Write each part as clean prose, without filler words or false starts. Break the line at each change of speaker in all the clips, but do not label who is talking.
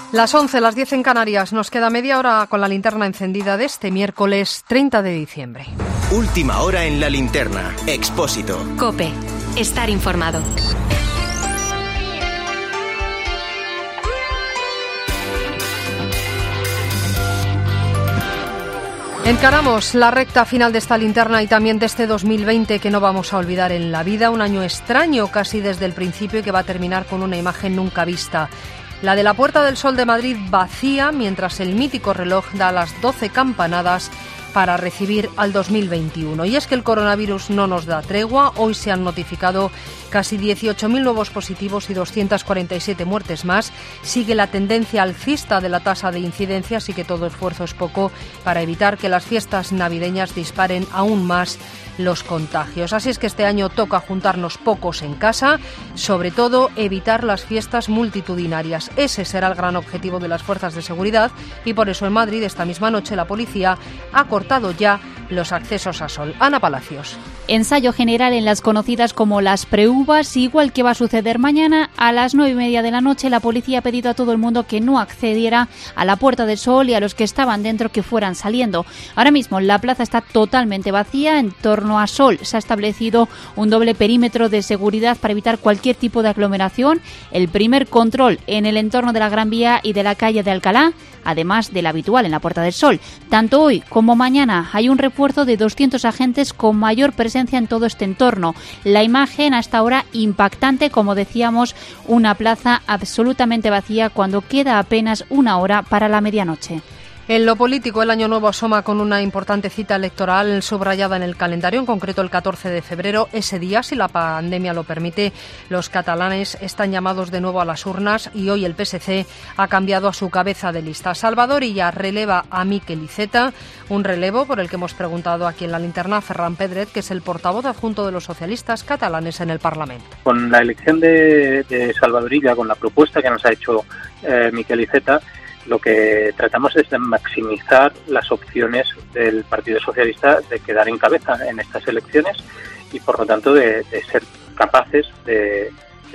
Las 11, las 10 en Canarias. Nos queda media hora con la linterna encendida de este miércoles 30 de diciembre.
Última hora en la linterna. Expósito.
COPE. Estar informado.
Encaramos la recta final de esta linterna y también de este 2020 que no vamos a olvidar en la vida. Un año extraño casi desde el principio y que va a terminar con una imagen nunca vista. La de la Puerta del Sol de Madrid vacía mientras el mítico reloj da las 12 campanadas para recibir al 2021. Y es que el coronavirus no nos da tregua. Hoy se han notificado casi 18.000 nuevos positivos y 247 muertes más. Sigue la tendencia alcista de la tasa de incidencia, así que todo esfuerzo es poco para evitar que las fiestas navideñas disparen aún más los contagios. Así es que este año toca juntarnos pocos en casa, sobre todo evitar las fiestas multitudinarias. Ese será el gran objetivo de las fuerzas de seguridad y por eso en Madrid esta misma noche la policía ha cortado ya los accesos a sol. Ana Palacios.
Ensayo general en las conocidas como las preuvas, igual que va a suceder mañana. A las 9:30 de la noche la policía ha pedido a todo el mundo que no accediera a la Puerta del Sol y a los que estaban dentro que fueran saliendo. Ahora mismo la plaza está totalmente vacía. En torno a Sol se ha establecido un doble perímetro de seguridad para evitar cualquier tipo de aglomeración. El primer control en el entorno de la Gran Vía y de la calle de Alcalá, además del habitual en la Puerta del Sol. Tanto hoy como mañana hay un refuerzo de 200 agentes con mayor presencia en todo este entorno. La imagen hasta ahora impactante, como decíamos, una plaza absolutamente vacía cuando queda apenas una hora para la medianoche.
En lo político, el año nuevo asoma con una importante cita electoral subrayada en el calendario, en concreto el 14 de febrero. Ese día, si la pandemia lo permite, los catalanes están llamados de nuevo a las urnas y hoy el PSC ha cambiado a su cabeza de lista. Salvador Illa releva a Miquel Iceta, un relevo por el que hemos preguntado aquí en la linterna a Ferran Pedret, que es el portavoz adjunto de los socialistas catalanes en el Parlamento.
Con la elección de Salvador Illa, con la propuesta que nos ha hecho Miquel Iceta, lo que tratamos es de maximizar las opciones del Partido Socialista de quedar en cabeza en estas elecciones y, por lo tanto, de ser capaces de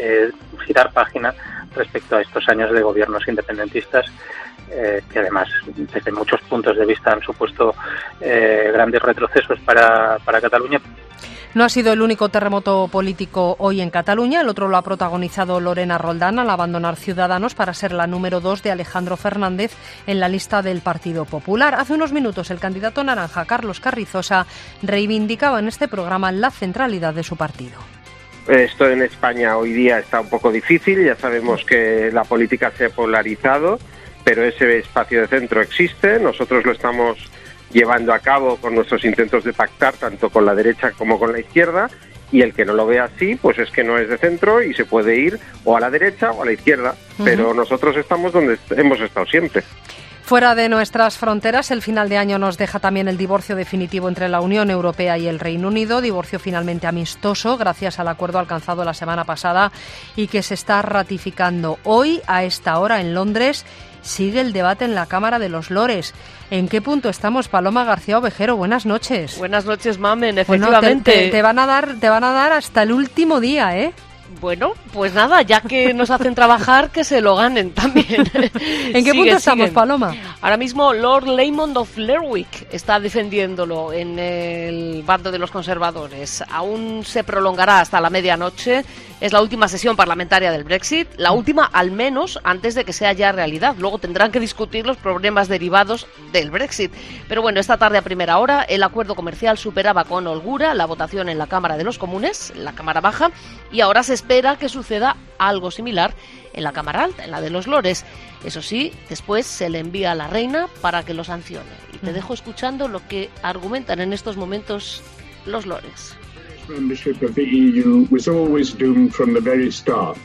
girar página respecto a estos años de gobiernos independentistas que, además, desde muchos puntos de vista han supuesto grandes retrocesos para Cataluña.
No ha sido el único terremoto político hoy en Cataluña. El otro lo ha protagonizado Lorena Roldán al abandonar Ciudadanos para ser la número 2 de Alejandro Fernández en la lista del Partido Popular. Hace unos minutos el candidato naranja, Carlos Carrizosa, reivindicaba en este programa la centralidad de su partido.
Esto en España hoy día está un poco difícil. Ya sabemos que la política se ha polarizado, pero ese espacio de centro existe. Nosotros lo estamos llevando a cabo con nuestros intentos de pactar tanto con la derecha como con la izquierda, y el que no lo vea así, pues es que no es de centro y se puede ir o a la derecha o a la izquierda, pero nosotros estamos donde hemos estado siempre.
Fuera de nuestras fronteras, el final de año nos deja también el divorcio definitivo entre la Unión Europea y el Reino Unido, divorcio finalmente amistoso gracias al acuerdo alcanzado la semana pasada y que se está ratificando hoy a esta hora en Londres. Sigue el debate en la Cámara de los Lores. ¿En qué punto estamos, Paloma García Ovejero? Buenas noches.
Buenas noches, Mamen, efectivamente.
Bueno, te van a dar hasta el último día, ¿eh?
Bueno, pues nada, ya que nos hacen trabajar, que se lo ganen también.
¿En qué punto estamos, Paloma?
Ahora mismo Lord Lamond of Lerwick está defendiéndolo en el bando de los conservadores. Aún se prolongará hasta la medianoche. Es la última sesión parlamentaria del Brexit, la última al menos antes de que sea ya realidad. Luego tendrán que discutir los problemas derivados del Brexit. Pero bueno, esta tarde a primera hora el acuerdo comercial superaba con holgura la votación en la Cámara de los Comunes, la Cámara Baja, y ahora se espera que suceda algo similar en la Cámara Alta, en la de los Lores. Eso sí, después se le envía a la reina para que lo sancione. Y te dejo escuchando lo que argumentan en estos momentos los Lores.
Membership of the EU was always doomed from the very start.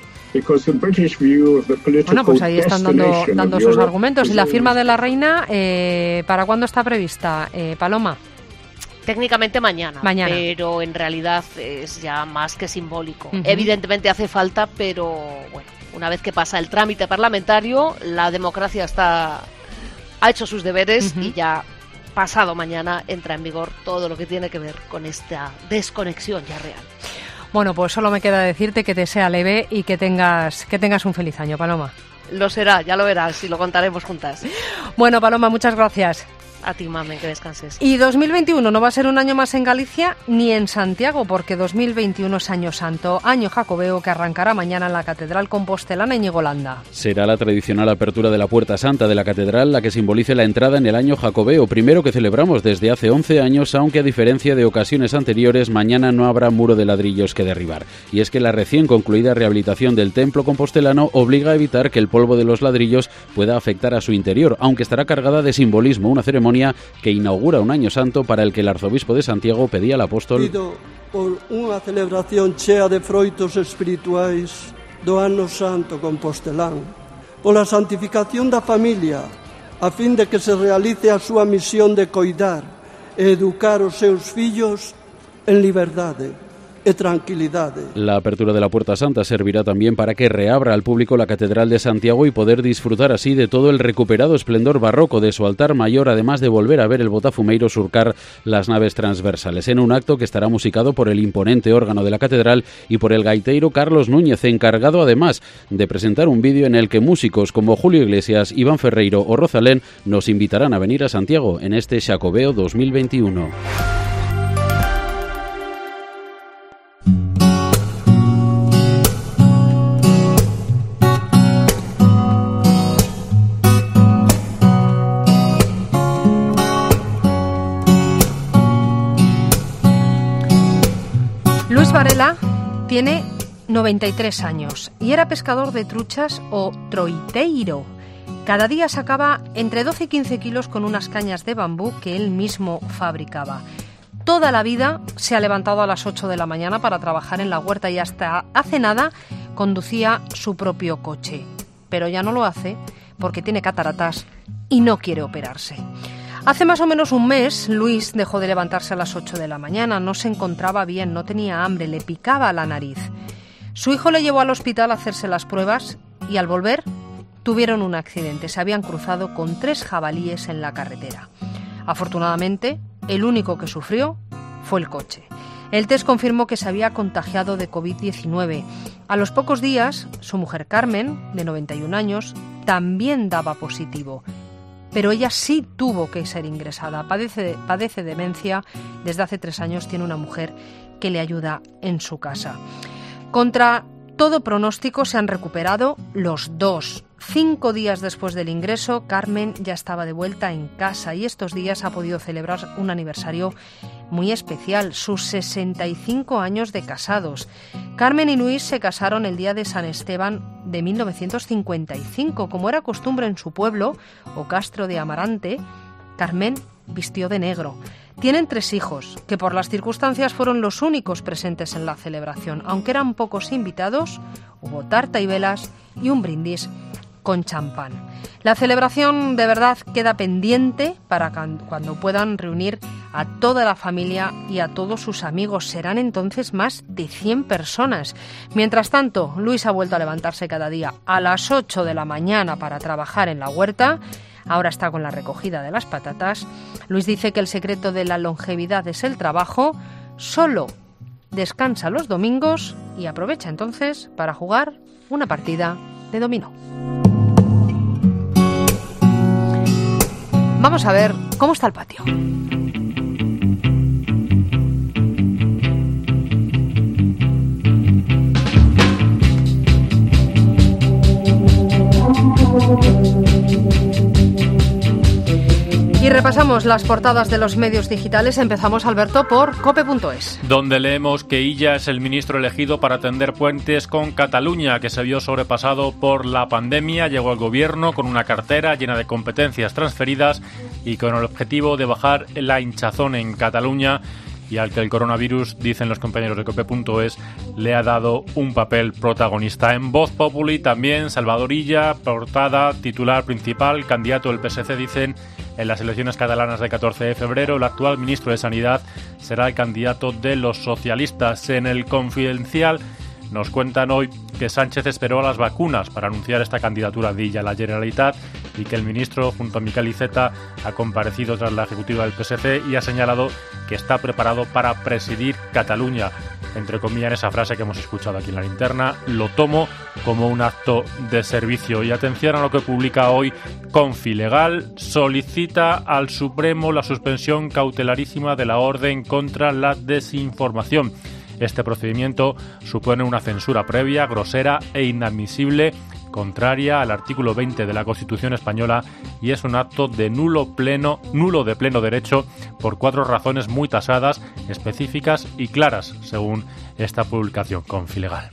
Bueno, pues ahí están dando sus argumentos. ¿Y la firma de la reina, para cuándo está prevista, Paloma?
Técnicamente mañana, pero en realidad es ya más que simbólico. Evidentemente hace falta, pero bueno, una vez que pasa el trámite parlamentario, la democracia ha hecho sus deberes y ya pasado mañana entra en vigor todo lo que tiene que ver con esta desconexión ya real.
Bueno, pues solo me queda decirte que te sea leve y que tengas un feliz año, Paloma.
Lo será, ya lo verás y lo contaremos juntas.
Bueno, Paloma, muchas gracias.
A ti, mami, que descanses.
Y 2021 no va a ser un año más en Galicia ni en Santiago, porque 2021 es Año Santo, año jacobeo, que arrancará mañana en la Catedral Compostelana Íñigo Landa.
Será la tradicional apertura de la Puerta Santa de la Catedral la que simbolice la entrada en el año jacobeo, primero que celebramos desde hace 11 años, aunque a diferencia de ocasiones anteriores, mañana no habrá muro de ladrillos que derribar. Y es que la recién concluida rehabilitación del templo compostelano obliga a evitar que el polvo de los ladrillos pueda afectar a su interior, aunque estará cargada de simbolismo, una ceremonia que inaugura un año santo para el que el arzobispo de Santiago pedía al apóstol:
pido por unha celebración chea de froitos espirituais do ano santo compostelán, pola santificación da familia, a fin de que se realice a súa misión de coidar e educar os seus fillos en liberdade e tranquilidade.
La apertura de la Puerta Santa servirá también para que reabra al público la Catedral de Santiago y poder disfrutar así de todo el recuperado esplendor barroco de su altar mayor, además de volver a ver el Botafumeiro surcar las naves transversales, en un acto que estará musicado por el imponente órgano de la Catedral y por el gaiteiro Carlos Núñez, encargado además de presentar un vídeo en el que músicos como Julio Iglesias, Iván Ferreiro o Rosalén nos invitarán a venir a Santiago en este Xacobeo 2021.
Luis Varela tiene 93 años y era pescador de truchas o troiteiro. Cada día sacaba entre 12 y 15 kilos con unas cañas de bambú que él mismo fabricaba. Toda la vida se ha levantado a las 8 de la mañana para trabajar en la huerta y hasta hace nada conducía su propio coche. Pero ya no lo hace porque tiene cataratas y no quiere operarse. Hace más o menos un mes, Luis dejó de levantarse a las 8 de la mañana, no se encontraba bien, no tenía hambre, le picaba la nariz. Su hijo le llevó al hospital a hacerse las pruebas y al volver tuvieron un accidente. Se habían cruzado con 3 jabalíes en la carretera. Afortunadamente, el único que sufrió fue el coche. El test confirmó que se había contagiado de COVID-19. A los pocos días, su mujer Carmen, de 91 años, también daba positivo. Pero ella sí tuvo que ser ingresada. Padece demencia. Desde hace 3 años tiene una mujer que le ayuda en su casa. Contra todo pronóstico se han recuperado los 2. 5 días después del ingreso, Carmen ya estaba de vuelta en casa y estos días ha podido celebrar un aniversario muy especial, sus 65 años de casados. Carmen y Luis se casaron el día de San Esteban de 1955. Como era costumbre en su pueblo, o Castro de Amarante, Carmen vistió de negro. Tienen 3 hijos, que por las circunstancias fueron los únicos presentes en la celebración. Aunque eran pocos invitados, hubo tarta y velas y un brindis con champán. La celebración de verdad queda pendiente para cuando puedan reunir a toda la familia y a todos sus amigos. Serán entonces más de 100 personas. Mientras tanto, Luis ha vuelto a levantarse cada día a las 8 de la mañana para trabajar en la huerta. Ahora está con la recogida de las patatas. Luis dice que el secreto de la longevidad es el trabajo. Solo descansa los domingos y aprovecha entonces para jugar una partida de dominó. Vamos a ver cómo está el patio. Y repasamos las portadas de los medios digitales. Empezamos, Alberto, por cope.es.
Donde leemos que Illa es el ministro elegido para tender puentes con Cataluña, que se vio sobrepasado por la pandemia. Llegó al gobierno con una cartera llena de competencias transferidas y con el objetivo de bajar la hinchazón en Cataluña, y al que el coronavirus, dicen los compañeros de cope.es, le ha dado un papel protagonista. En Voz Populi también Salvador Illa, portada titular principal, candidato del PSC, dicen, en las elecciones catalanas del 14 de febrero, el actual ministro de Sanidad será el candidato de los socialistas. En El Confidencial nos cuentan hoy que Sánchez esperó a las vacunas para anunciar esta candidatura de Illa a la Generalitat y que el ministro, junto a Miquel Iceta, ha comparecido tras la ejecutiva del PSC y ha señalado que está preparado para presidir Cataluña. entre comillas, esa frase que hemos escuchado aquí en la linterna. Lo tomo como un acto de servicio. Y atención a lo que publica hoy Confilegal. Solicita al Supremo la suspensión cautelarísima de la orden contra la desinformación. Este procedimiento supone una censura previa, grosera e inadmisible, contraria al artículo 20 de la Constitución española, y es un acto de nulo de pleno derecho por 4 razones muy tasadas, específicas y claras, según esta publicación Confilegal.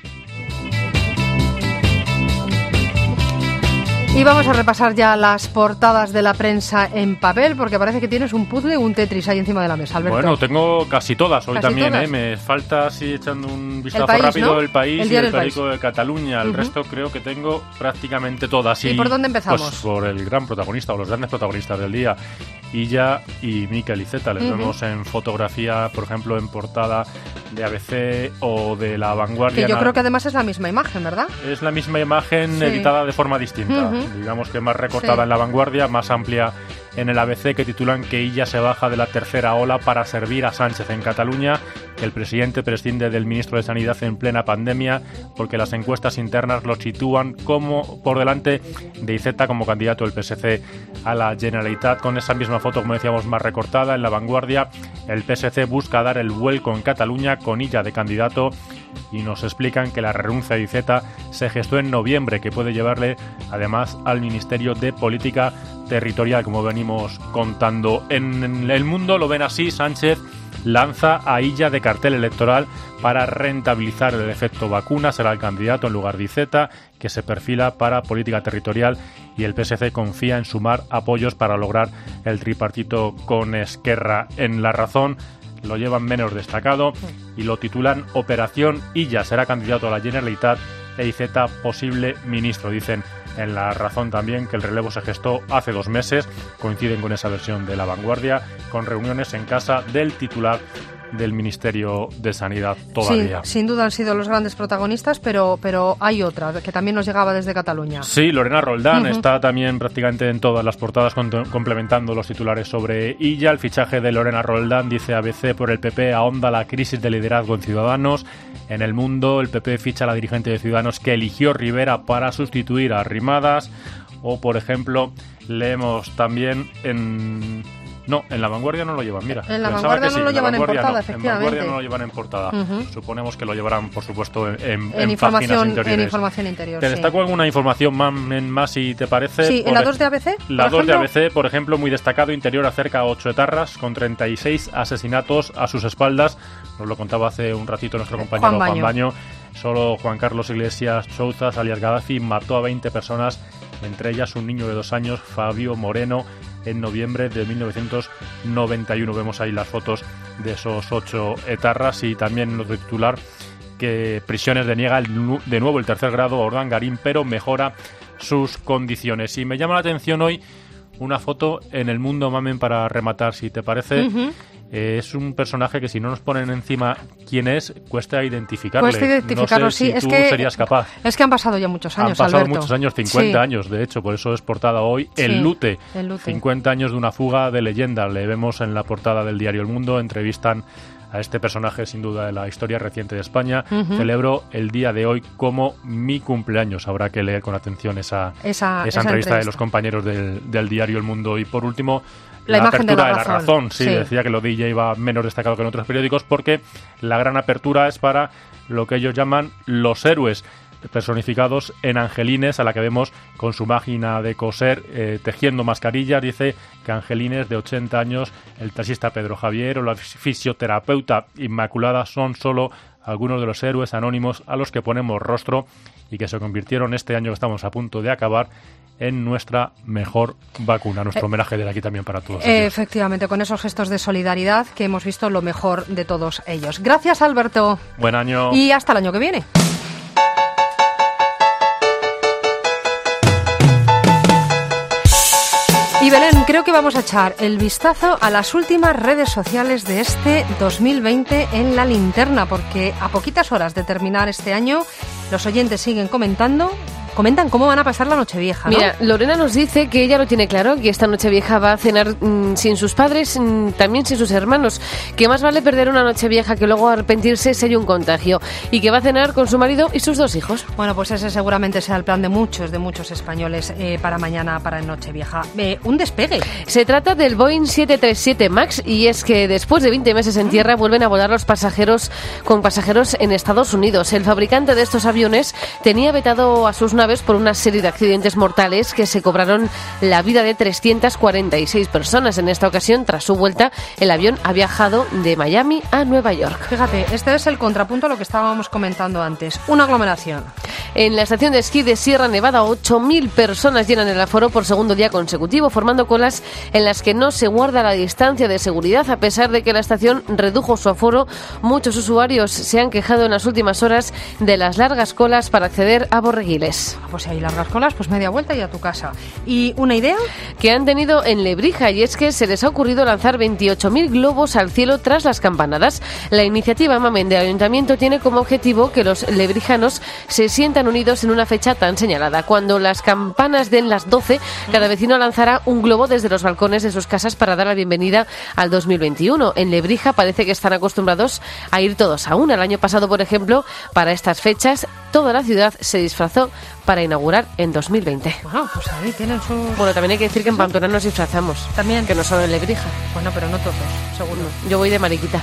Y vamos a repasar ya las portadas de la prensa en papel, porque parece que tienes un puzzle, un Tetris ahí encima de la mesa, Alberto.
Bueno, tengo casi todas hoy también,
todas.
Me falta así echando un vistazo
País,
rápido
¿no?
El País y el periódico de Cataluña. El
Uh-huh.
resto creo que tengo prácticamente todas.
¿Y por dónde empezamos?
Pues por el gran protagonista o los grandes protagonistas del día, Illa y Miquel Iceta. Les vemos en fotografía, por ejemplo, en portada de ABC o de La Vanguardia.
Que yo creo que además es la misma imagen, ¿verdad?
Es la misma imagen,
sí,
editada de forma distinta. Digamos que más recortada en La Vanguardia, más amplia en el ABC, que titulan que Illa se baja de la tercera ola para servir a Sánchez en Cataluña, que el presidente prescinde del ministro de Sanidad en plena pandemia porque las encuestas internas lo sitúan como por delante de Iceta como candidato del PSC a la Generalitat. Con esa misma foto, como decíamos, más recortada en La Vanguardia, el PSC busca dar el vuelco en Cataluña con Illa de candidato, y nos explican que la renuncia de Iceta se gestó en noviembre, que puede llevarle además al Ministerio de Política Territorial, como venimos contando. En El Mundo lo ven así: Sánchez lanza a Illa de cartel electoral para rentabilizar el efecto vacuna. Será el candidato en lugar de Iceta, que se perfila para política territorial, y el PSC confía en sumar apoyos para lograr el tripartito con Esquerra. En La Razón lo llevan menos destacado y lo titulan Operación Illa, será candidato a la Generalitat e Iceta posible ministro. Dicen en La Razón también que el relevo se gestó hace 2 meses, coinciden con esa versión de La Vanguardia, con reuniones en casa del titular del Ministerio de Sanidad todavía.
Sí, sin duda han sido los grandes protagonistas, pero hay otra que también nos llegaba desde Cataluña.
Sí, Lorena Roldán está también prácticamente en todas las portadas complementando los titulares sobre Illa. El fichaje de Lorena Roldán, dice ABC, por el PP ahonda la crisis de liderazgo en Ciudadanos. En El Mundo, el PP ficha a la dirigente de Ciudadanos que eligió Rivera para sustituir a Arrimadas. O, por ejemplo, leemos también en La Vanguardia no lo llevan, mira.
En La Vanguardia no lo llevan en portada, efectivamente.
En Vanguardia no lo llevan en portada. Suponemos que lo llevarán, por supuesto, en
información
interiores.
En información interior,
Te destaco alguna información más, si te parece.
Sí, en la 2 de ABC,
La 2 de ABC, por ejemplo, muy destacado: Interior acerca a 8 etarras con 36 asesinatos a sus espaldas. Nos lo contaba hace un ratito nuestro compañero Juan Baño. Solo Juan Carlos Iglesias Chouzas, alias Gaddafi, mató a 20 personas, entre ellas un niño de 2 años, Fabio Moreno, en noviembre de 1991. Vemos ahí las fotos de esos 8 etarras, y también lo de titular que prisiones deniega de nuevo el 3er grado a Urdangarín, pero mejora sus condiciones. Y me llama la atención hoy una foto en El Mundo, Mamen, para rematar, si te parece. Es un personaje que, si no nos ponen encima quién es, cuesta identificarle.
Cuesta identificarlo,
no sé si
sí.
tú serías capaz.
Es que han pasado ya muchos años,
Han pasado
Alberto.
muchos años, 50 años, de hecho, por eso es portada hoy. El Lute, 50 años de una fuga de leyenda. Le vemos en la portada del diario El Mundo. Entrevistan a este personaje, sin duda, de la historia reciente de España. Celebro el día de hoy como mi cumpleaños. Habrá que leer con atención esa entrevista de los compañeros del diario El Mundo. Y por último, la apertura de La Razón. Sí, decía que lo de ella iba menos destacado que en otros periódicos, porque la gran apertura es para lo que ellos llaman los héroes, personificados en Angelines, a la que vemos con su máquina de coser tejiendo mascarillas. Dice que Angelines, de 80 años, el taxista Pedro Javier o la fisioterapeuta Inmaculada son solo algunos de los héroes anónimos a los que ponemos rostro y que se convirtieron este año que estamos a punto de acabar en nuestra mejor vacuna. Nuestro homenaje de aquí también para todos ellos.
Efectivamente, con esos gestos de solidaridad que hemos visto lo mejor de todos ellos. Gracias, Alberto.
Buen año.
Y hasta el año que viene. Y Belén, creo que vamos a echar el vistazo a las últimas redes sociales de este 2020 en La Linterna, porque a poquitas horas de terminar este año, los oyentes siguen comentando comentan cómo van a pasar la Nochevieja, ¿no?
Mira, Lorena nos dice que ella lo tiene claro, que esta Nochevieja va a cenar sin sus padres, también sin sus hermanos, que más vale perder una Nochevieja que luego arrepentirse si hay un contagio, y que va a cenar con su marido y sus 2 hijos.
Bueno, pues ese seguramente sea el plan de muchos españoles para mañana, para Nochevieja. Un despegue.
Se trata del Boeing 737 MAX, y es que después de 20 meses en tierra vuelven a volar los pasajeros con pasajeros en Estados Unidos. El fabricante de estos aviones tenía vetado a sus naves por una serie de accidentes mortales que se cobraron la vida de 346 personas. En esta ocasión, tras su vuelta, el avión ha viajado de Miami a Nueva York.
Fíjate, este es el contrapunto a lo que estábamos comentando antes. Una aglomeración.
En la estación de esquí de Sierra Nevada, 8.000 personas llenan el aforo por segundo día consecutivo, formando colas en las que no se guarda la distancia de seguridad. A pesar de que la estación redujo su aforo, muchos usuarios se han quejado en las últimas horas de las largas colas para acceder a Borreguiles.
Pues si hay largas colas, pues media vuelta y a tu casa. ¿Y una idea?
Que han tenido en Lebrija, y es que se les ha ocurrido lanzar 28.000 globos al cielo tras las campanadas. La iniciativa Mamen del Ayuntamiento tiene como objetivo que los lebrijanos se sientan unidos en una fecha tan señalada. Cuando las campanas den las 12, cada vecino lanzará un globo desde los balcones de sus casas para dar la bienvenida al 2021. En Lebrija parece que están acostumbrados a ir todos a una. El año pasado, por ejemplo, para estas fechas, toda la ciudad se disfrazó para inaugurar en 2020.
Bueno, pues ahí tienen sus...
Bueno, también hay que decir que en Pamplona nos disfrazamos.
También.
Que no solo en Lebrija.
Bueno, pero no todos, seguro.
Yo voy de mariquita.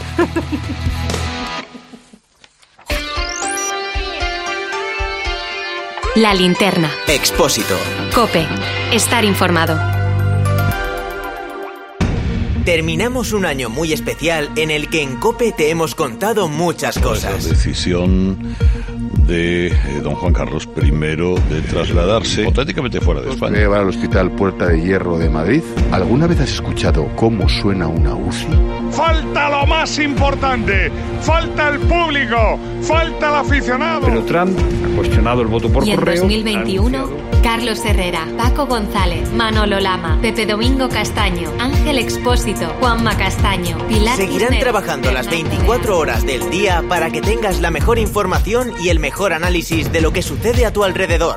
La linterna.
Expósito.
COPE. Estar informado.
Terminamos un año muy especial en el que en COPE te hemos contado muchas cosas.
La decisión de don Juan Carlos I de trasladarse auténticamente fuera de España.
Voy a llevar al Hospital Puerta de Hierro de Madrid. ¿Alguna vez has escuchado cómo suena una UCI?
Falta lo más importante, falta el público, falta el aficionado.
Pero Trump ha cuestionado el voto por
correo. Y en 2021, Carlos Herrera, Paco González, Manolo Lama, Pepe Domingo Castaño, Ángel Expósito, Juanma Castaño, Pilar
Seguirán
Cisneros,
trabajando las 24 horas del día para que tengas la mejor información y el mejor análisis de lo que sucede a tu alrededor.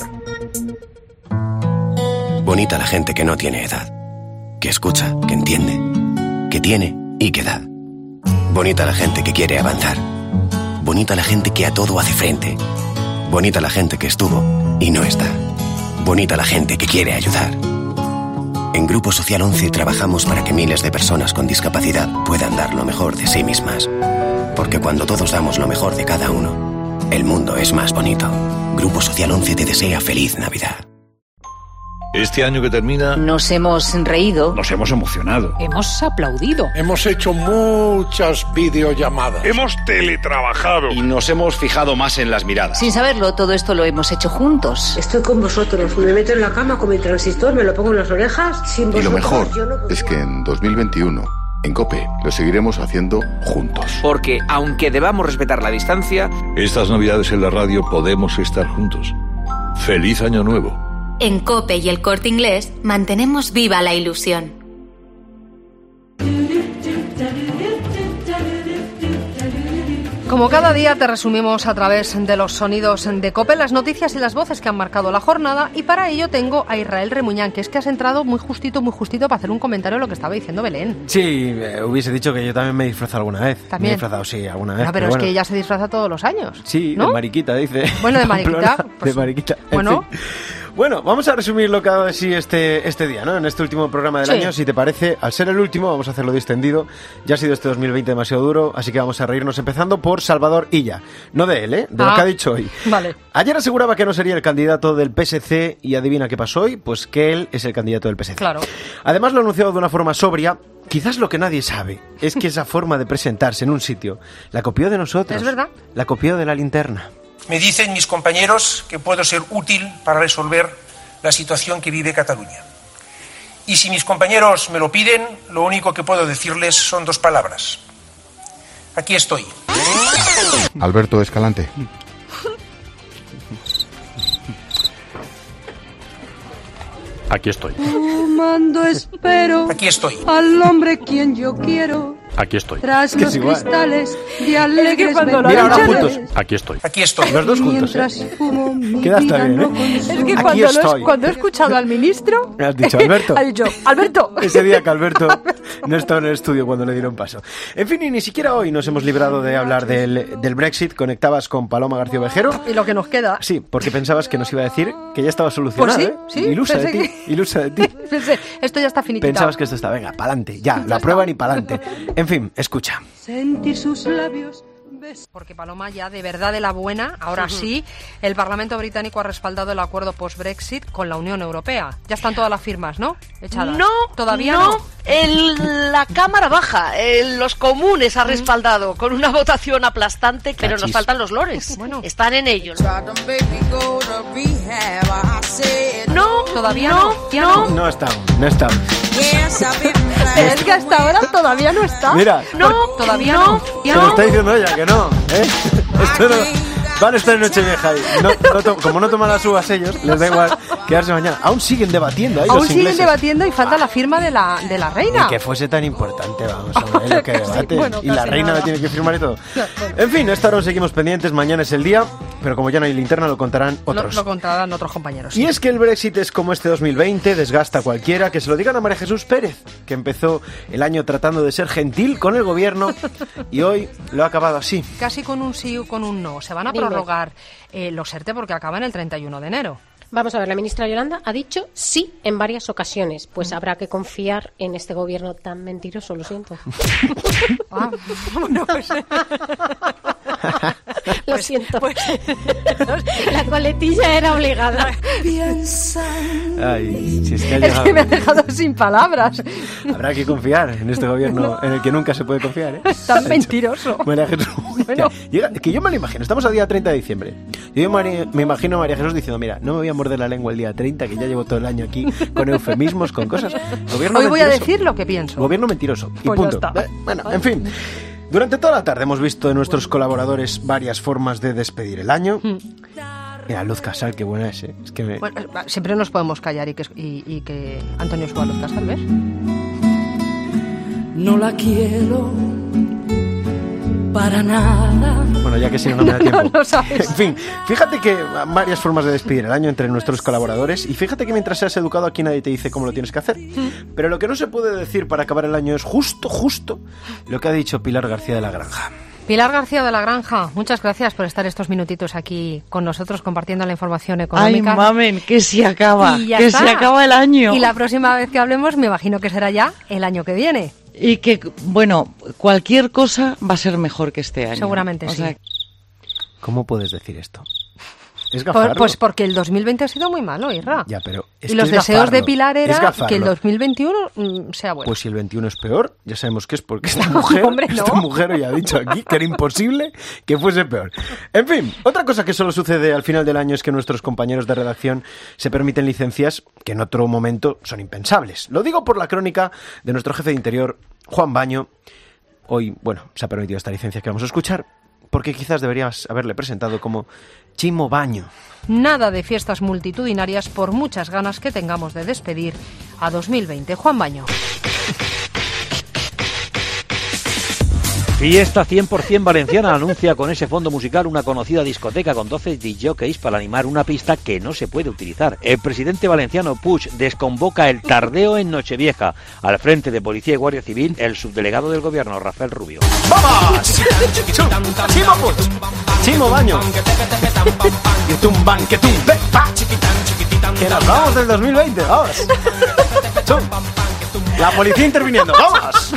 Bonita la gente que no tiene edad, que escucha, que entiende, que tiene y que da. Bonita la gente que quiere avanzar. Bonita la gente que a todo hace frente. Bonita la gente que estuvo y no está. Bonita la gente que quiere ayudar. En Grupo Social 11 trabajamos para que miles de personas con discapacidad puedan dar lo mejor de sí mismas. Porque cuando todos damos lo mejor de cada uno, el mundo es más bonito. Grupo Social 11 te desea feliz Navidad.
Este año que termina...
Nos hemos reído.
Nos hemos emocionado.
Hemos aplaudido.
Hemos hecho muchas videollamadas. Hemos teletrabajado.
Y nos hemos fijado más en las miradas.
Sin saberlo, todo esto lo hemos hecho juntos.
Estoy con vosotros. Me meto en la cama con mi transistor, me lo pongo en las orejas. Sin vosotros,
y lo mejor es que en 2021... en COPE lo seguiremos haciendo juntos.
Porque, aunque debamos respetar la distancia...
Estas Navidades en la radio podemos estar juntos. ¡Feliz Año Nuevo!
En COPE y el Corte Inglés mantenemos viva la ilusión.
Como cada día te resumimos a través de los sonidos de COPE las noticias y las voces que han marcado la jornada, y para ello tengo a Israel Remuñán, que es que has entrado muy justito para hacer un comentario de lo que estaba diciendo Belén.
Sí, hubiese dicho que yo también me he disfrazado alguna vez.
¿También?
Me he disfrazado, sí, alguna vez.
No, pero es que ella se disfraza todos los años.
Sí,
¿no?
De mariquita, dice.
Bueno, de mariquita.
Pues, de mariquita.
Bueno.
En fin. Bueno, vamos a resumir lo que ha dado de sí este día, ¿no? En este último programa del año, si te parece, al ser el último, vamos a hacerlo distendido. Ya ha sido este 2020 demasiado duro, así que vamos a reírnos empezando por Salvador Illa. No de él, de lo que ha dicho hoy.
Vale.
Ayer aseguraba que no sería el candidato del PSC y adivina qué pasó hoy, pues que él es el candidato del PSC.
Claro.
Además lo ha anunciado de una forma sobria. Quizás lo que nadie sabe es que esa forma de presentarse en un sitio la copió de nosotros.
¿Es verdad?
La copió de La Linterna.
Me dicen mis compañeros que puedo ser útil para resolver la situación que vive Cataluña. Y si mis compañeros me lo piden, lo único que puedo decirles son 2 palabras. Aquí estoy.
Alberto Escalante.
Aquí estoy.
Fumando espero
Aquí estoy.
al hombre quien yo quiero.
Aquí estoy.
Tras los cristales de alegres
Mira, ahora juntos.
Aquí estoy.
Aquí estoy.
Los dos juntos, Queda hasta bien,
Es que cuando he escuchado al ministro...
Me has dicho, Alberto.
Ha dicho, Alberto.
Ese día que Alberto no estaba en el estudio cuando le dieron paso. En fin, y ni siquiera hoy nos hemos librado de hablar del Brexit. Conectabas con Paloma García Ovejero.
Y lo que nos queda.
Sí, porque pensabas que nos iba a decir que ya estaba solucionado.
Pues sí, sí.
Ilusa de ti.
Pensé, esto ya está finiquitado.
Pensabas que esto está, venga, pa'lante, ya, la prueban y pa'lante. En fin, escucha.
Sentir sus labios.
Porque Paloma, ya de verdad de la buena, ahora sí, el Parlamento británico ha respaldado el acuerdo post-Brexit con la Unión Europea. Ya están todas las firmas, ¿no? Echadas.
No,
todavía no.
La Cámara Baja, los comunes ha respaldado con una votación aplastante, pero nos faltan los lores. Bueno, están en ello. No,
todavía
no.
No está.
Es que hasta ahora todavía no está.
Mira,
todavía no.
Te lo está diciendo ella, que no, ¿eh? Esto no. Van a estar en Nochevieja ahí. Como no toman las uvas ellos, les da igual quedarse mañana. Aún siguen debatiendo ahí los ingleses.
Siguen debatiendo y falta la firma de la reina.
Y que fuese tan importante, vamos a ver lo que debate. Bueno, y la reina la tiene que firmar y todo. En fin, esta hora seguimos pendientes. Mañana es el día, pero como ya no hay linterna, lo contarán otros.
Lo contarán otros compañeros.
Y es que el Brexit es como este 2020, desgasta a cualquiera. Que se lo digan a María Jesús Pérez, que empezó el año tratando de ser gentil con el gobierno y hoy lo ha acabado así.
Casi con un sí o con un no. Se van a prorrogar los ERTE porque acaban el 31 de enero.
Vamos a ver, la ministra Yolanda ha dicho sí en varias ocasiones. Pues habrá que confiar en este gobierno tan mentiroso, lo siento.
Bueno, pues...
Lo siento. La coletilla era obligada.
Ay, si es que
es que me ha dejado sin palabras.
Habrá que confiar en este gobierno en el que nunca se puede confiar, ¿eh?
Tan mentiroso.
María Jesús. Bueno. Que yo me lo imagino. Estamos a día 30 de diciembre. Yo me imagino a María Jesús diciendo, mira, no me voy a morder la lengua el día 30, que ya llevo todo el año aquí con eufemismos, con cosas. Gobierno
Hoy
mentiroso.
voy a decir lo que pienso.
Gobierno mentiroso. Y
pues
punto. Bueno, en fin. Durante toda la tarde hemos visto de nuestros colaboradores varias formas de despedir el año. Mira, Luz Casal, qué buena es, ¿eh? Es que
bueno, siempre nos podemos callar y que Antonio suba a Luz Casal, ¿ves?
No la quiero para nada.
Bueno, ya que si no me da tiempo.
No sabes.
En fin, fíjate que varias formas de despedir el año entre nuestros colaboradores y fíjate que mientras seas educado aquí nadie te dice cómo lo tienes que hacer. Pero lo que no se puede decir para acabar el año es justo lo que ha dicho Pilar García de la Granja.
Pilar García de la Granja, muchas gracias por estar estos minutitos aquí con nosotros compartiendo la información económica.
Ay, mamen, que se acaba,
que
se acaba el año.
Y la próxima vez que hablemos me imagino que será ya el año que viene.
Y que, bueno, cualquier cosa va a ser mejor que este año.
Seguramente sí.
¿Cómo puedes decir esto? ¿Es gafarlo?
Pues porque el 2020 ha sido muy malo, Irra.
Ya, pero es
y los deseos de Pilar era que el 2021 sea bueno.
Pues si el 21 es peor, ya sabemos que es porque esta mujer ya ha dicho aquí que era imposible que fuese peor. En fin, otra cosa que solo sucede al final del año es que nuestros compañeros de redacción se permiten licencias que en otro momento son impensables. Lo digo por la crónica de nuestro jefe de interior, Juan Baño. Hoy, bueno, se ha permitido esta licencia que vamos a escuchar, porque quizás deberías haberle presentado como Chimo Baño.
Nada de fiestas multitudinarias por muchas ganas que tengamos de despedir a 2020. Juan Baño.
Fiesta 100% valenciana anuncia con ese fondo musical una conocida discoteca con 12 DJs para animar una pista que no se puede utilizar. El presidente valenciano Puig desconvoca el tardeo en Nochevieja. Al frente de Policía y Guardia Civil, el subdelegado del gobierno, Rafael Rubio.
¡Vamos! ¡Chimo Puig! ¡Chimo Baño! ¡Que tumban, que tumbe! ¡Que nos vamos del 2020! ¡Vamos! La policía interviniendo, ¡vamos!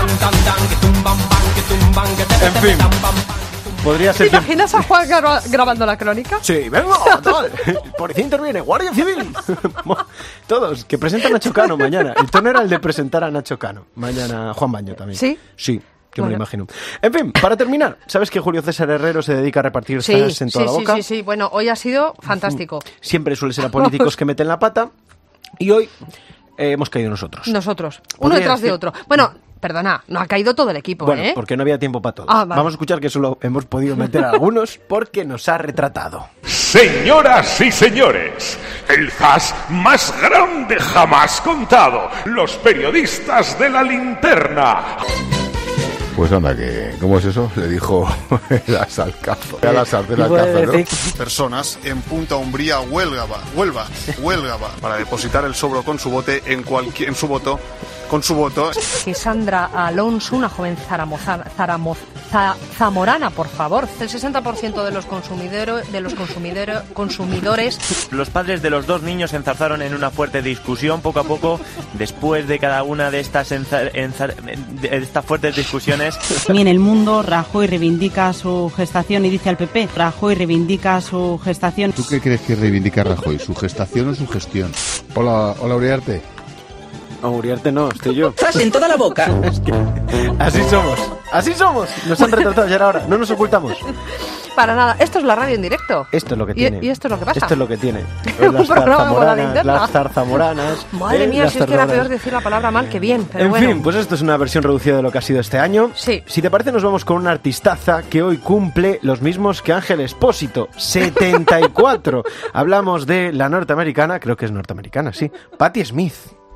En fin, podría ser...
¿Te imaginas a Juan grabando la crónica?
Sí, vengo, tal. Policía interviene, Guardia Civil. Todos, que presentan a Nacho Cano mañana. El tono era el de presentar a Nacho Cano. Mañana Juan Baño también.
¿Sí?
Sí. Que me lo imagino. En fin, para terminar, ¿sabes que Julio César Herrero se dedica a repartir zas en toda la boca?
Sí. Bueno, hoy ha sido fantástico.
Siempre suele ser a políticos que meten la pata y hoy hemos caído nosotros.
Uno detrás de otro. Bueno, perdona, no ha caído todo el equipo,
bueno, porque no había tiempo para todos. Vale. Vamos a escuchar que solo hemos podido meter a algunos porque nos ha retratado.
Señoras y señores, el zas más grande jamás contado. Los periodistas de la linterna.
Pues anda, que ¿cómo es eso? Le dijo la Salcazo. A la sartén Alcázar, ¿no?
Personas en Punta Umbría, Huelva, para depositar el sobre con su bote en su voto. Con su voto.
Que Sandra Alonso, una joven zamorana, por favor. El 60% de los consumidores.
Los padres de los dos niños se enzarzaron en una fuerte discusión poco a poco. Después de cada una de estas fuertes discusiones.
Y en El Mundo, Rajoy reivindica su gestación y dice al PP, Rajoy reivindica su gestación.
¿Tú qué crees que reivindica Rajoy? ¿Su gestación o su gestión? Hola Uriarte.
No, Uriarte no, estoy yo.
¡Estás en toda la boca!
Es que así somos. Nos han retratado ya ahora, no nos ocultamos.
Para nada, esto es la radio en directo.
Esto es lo que tiene.
Y esto es lo que pasa.
Esto es lo que tiene.
Las
zarzamoranas.
Madre mía, si es que era peor decir la palabra mal que bien. Pero
en fin, pues esto es una versión reducida de lo que ha sido este año.
Sí.
Si te parece, nos vamos con una artistaza que hoy cumple los mismos que Ángel Expósito, 74. Hablamos de la norteamericana, creo que es norteamericana, sí, Patti Smith.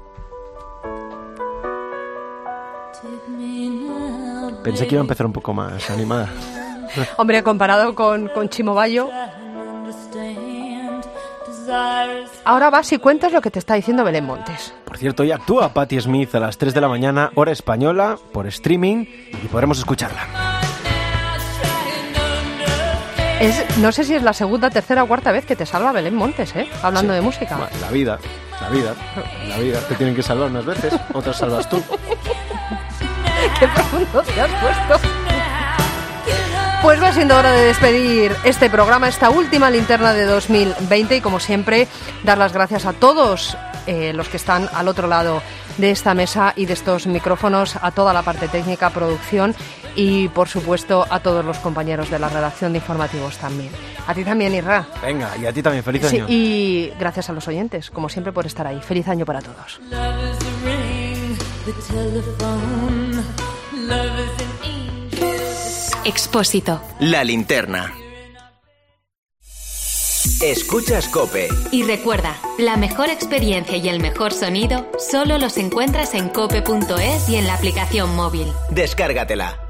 Pensé que iba a empezar un poco más animada.
Hombre, comparado con Chimo Bayo. Ahora vas y cuentas lo que te está diciendo Belén Montes.
Por cierto, hoy actúa Patti Smith a las 3 de la mañana, hora española, por streaming, y podremos escucharla.
No sé si es la segunda, tercera o cuarta vez que te salva Belén Montes, hablando de música.
Bueno, la vida. Te tienen que salvar unas veces, otras salvas tú.
¡Qué profundo te has puesto! Pues va siendo hora de despedir este programa, esta última linterna de 2020, y como siempre, dar las gracias a todos los que están al otro lado de esta mesa y de estos micrófonos, a toda la parte técnica, producción y, por supuesto, a todos los compañeros de la redacción de informativos también. A ti también, Isra.
Venga, y a ti también, feliz año.
Sí, y gracias a los oyentes, como siempre, por estar ahí. Feliz año para todos.
Expósito.
La linterna. Escuchas COPE.
Y recuerda, la mejor experiencia y el mejor sonido solo los encuentras en cope.es y en la aplicación móvil.
Descárgatela.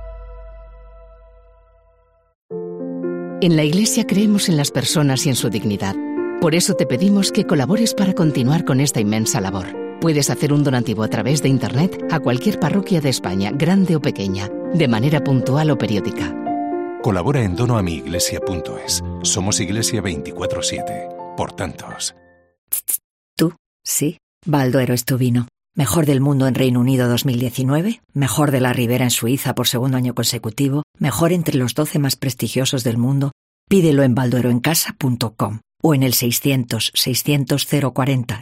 En la Iglesia creemos en las personas y en su dignidad. Por eso te pedimos que colabores para continuar con esta inmensa labor. Puedes hacer un donativo a través de Internet a cualquier parroquia de España, grande o pequeña, de manera puntual o periódica.
Colabora en donoamiglesia.es. Somos Iglesia 24/7. Por tantos.
Tú, sí. Balduero es tu vino. Mejor del mundo en Reino Unido 2019, mejor de la Ribera en Suiza por segundo año consecutivo, mejor entre los 12 más prestigiosos del mundo. Pídelo en baldueroencasa.com o en el 600-600-040,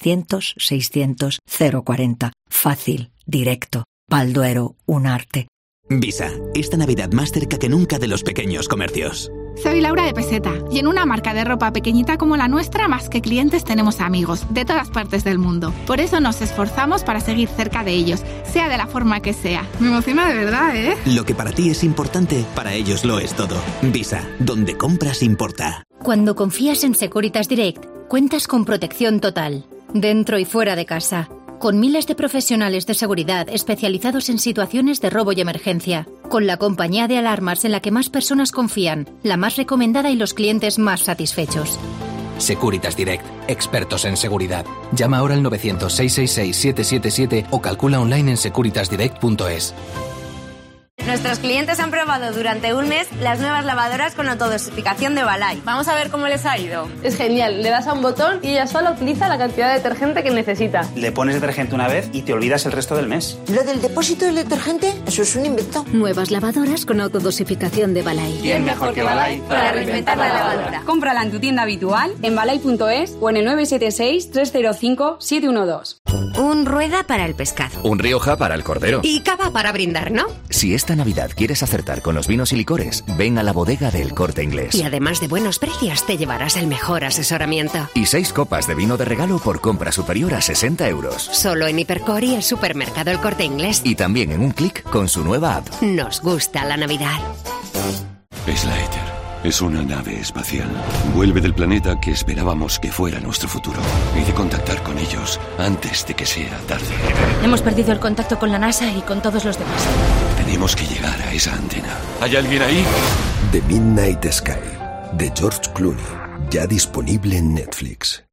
600-600-040. Fácil, directo. Balduero, un arte.
Visa, esta Navidad más cerca que nunca de los pequeños comercios.
Soy Laura de Peseta y en una marca de ropa pequeñita como la nuestra, más que clientes tenemos amigos de todas partes del mundo. Por eso nos esforzamos para seguir cerca de ellos, sea de la forma que sea. Me emociona de verdad, ¿eh?
Lo que para ti es importante, para ellos lo es todo. Visa, donde compras importa.
Cuando confías en Securitas Direct, cuentas con protección total, dentro y fuera de casa. Con miles de profesionales de seguridad especializados en situaciones de robo y emergencia. Con la compañía de alarmas en la que más personas confían, la más recomendada y los clientes más satisfechos.
Securitas Direct, expertos en seguridad. Llama ahora al 900-666-777 o calcula online en securitasdirect.es.
Nuestros clientes han probado durante un mes las nuevas lavadoras con autodosificación de Balay.
Vamos a ver cómo les ha ido. Es genial, le das a un botón y ella sola utiliza la cantidad de detergente que necesita.
Le pones detergente una vez y te olvidas el resto del mes.
¿Lo del depósito del detergente? Eso es un invento.
Nuevas lavadoras con autodosificación de Balay.
¿Quién mejor que Balay para reinventar la lavadora?
Cómprala en tu tienda habitual, en balay.es o en el 976-305-712.
Un rueda para el pescado.
Un Rioja para el cordero.
Y cava para brindar, ¿no?
Si esta Navidad quieres acertar con los vinos y licores, ven a la bodega del Corte Inglés.
Y además de buenos precios, te llevarás el mejor asesoramiento.
Y 6 copas de vino de regalo por compra superior a 60 euros.
Solo en Hipercor y el supermercado El Corte Inglés.
Y también en un clic con su nueva app.
Nos gusta la Navidad.
Slater,
Es una nave espacial. Vuelve del planeta que esperábamos que fuera nuestro futuro. He de contactar con ellos antes de que sea tarde.
Hemos perdido el contacto con la NASA y con todos los demás.
Tenemos que llegar a esa antena. ¿Hay alguien ahí?
The Midnight Sky, de George Clooney, ya disponible en Netflix.